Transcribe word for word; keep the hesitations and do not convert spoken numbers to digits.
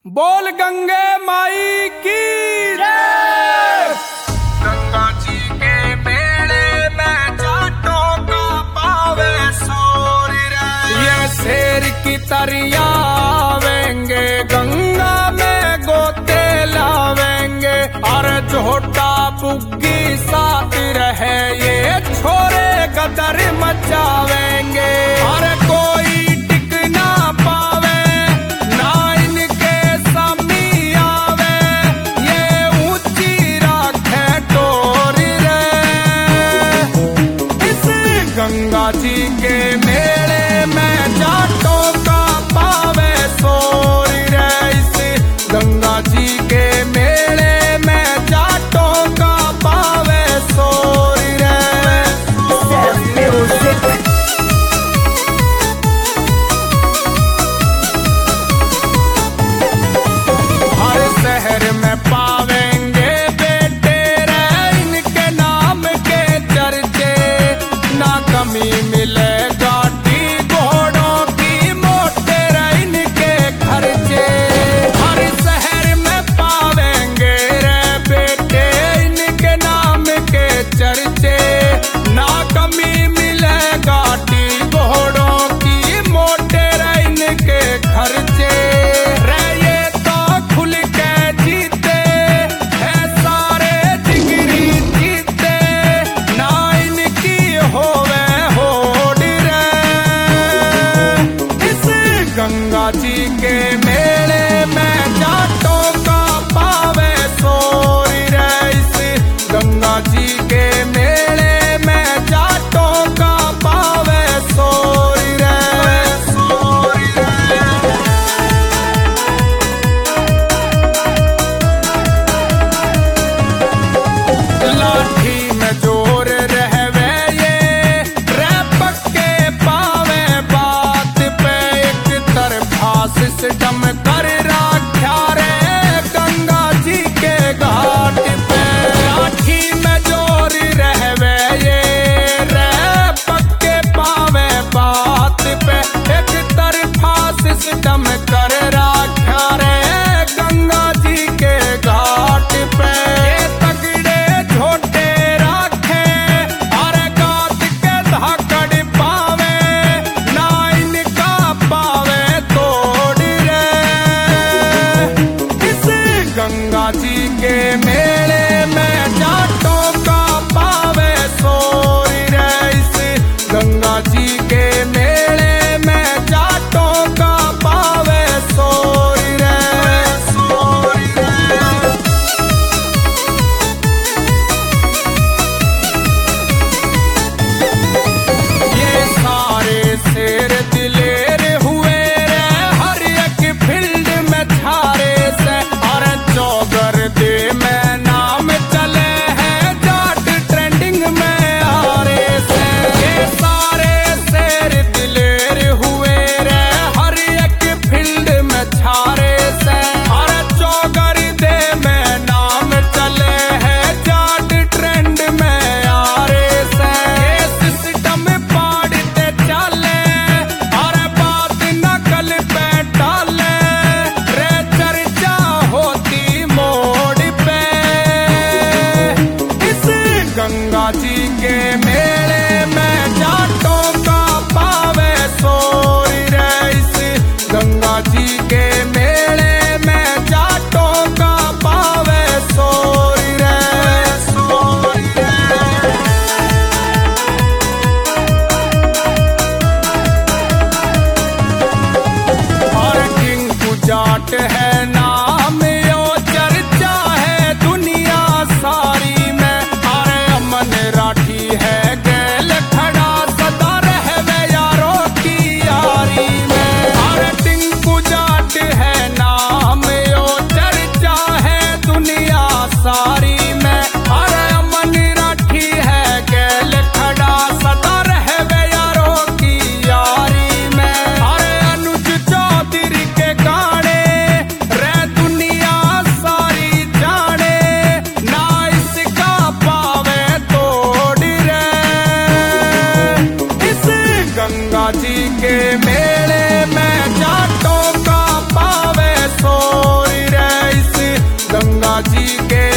बोल गंगे माई की जय। गंगा जी के मेले में जाटों का पावे सूर्य रे। ये शेर की तरिया आवेंगे, गंगा में गोते लावेंगे, और झोटा बुग्गी साथ रहे ये छोरे गदर मचावेंगे। और कोई टिक ना पावे ना इनके सामी आवे, ये ऊंची राखे टोरी रे। इस गंगा जी के मेले में जाटों का पावे सोरी रे। इस गंगा जी के मेले में जाटों का पावे सोरी रे। हर शहर में पावेंगे बेटे रे इनके नाम के चर्चे, ना कमी मिले गाड़ी घोड़ों की मोटे रे इनके खर्चे। हर शहर में पावेंगे रे बेटे इनके नाम के चर्चे, ना कमी मिले गाड़ी घोड़ों की मोटे रे इनके खर्चे। रे ये तो खुल के जीते है सारे जिगरी जीते, ना इनकी होवे होड़ रे। इस गंगा जी के मेले में जाटों का पावे सोरी रे। इस गंगा जी के मेले में जाटों का पावे सोरी रे। सूर्य रे। लाठी में जोर रहवे ये रे पक्के पावे बात पे, एक तरफा सिस्टम कर रखा रे गंगा जी के घाट पे। लाठी में जोर रहवे ये रे पक्के पावे बात पे, एक तरफा सिस्टम कर रखा रे गंगा जी के घाट पे। ये तगड़े झोटे राखे और गात के धाकड़ पावे, ना इनका पावे तोड़ रे। इस गंगा जी के मेले में जाटों का पावे सोरी रे। इस गंगा जी के मेले में जाटों का पावे सोरी रे। सूर्य रे। ये सारे शेर दिलेर हुए रे हर एक फील्ड में छारे से, और चौगर दे में नाम चले हैं जाट ट्रेंडिंग में आरे से। ये सारे शेर दिलेर हुए रे हर एक फील्ड में छारे से, और चौगर दे में नाम चले हैं जाट ट्रेंड में आरे से। ये सिस्टम पाड़ते चले और बात नकल पे डाले रे, चर्चा होती मोड़ पे। इस गंगा जी के मेले में जाटों का पावे सोरी रे। इस गंगा जी के मेले में जाटों का पावे सोरी रे। सूर्य रे। और टिंकू जाट है नाम यो चर्चा है दुनिया सारी में, और अमन राठी है गैल खड़ा सदा रहवे यारों की यारी में। और टिंकू जाट है नाम यो चर्चा है दुनिया सारी में, और अमन राठी है गैल खड़ा सदा रहवे यारों की यारी में। और अनुज चौधरी के गाने रे जी के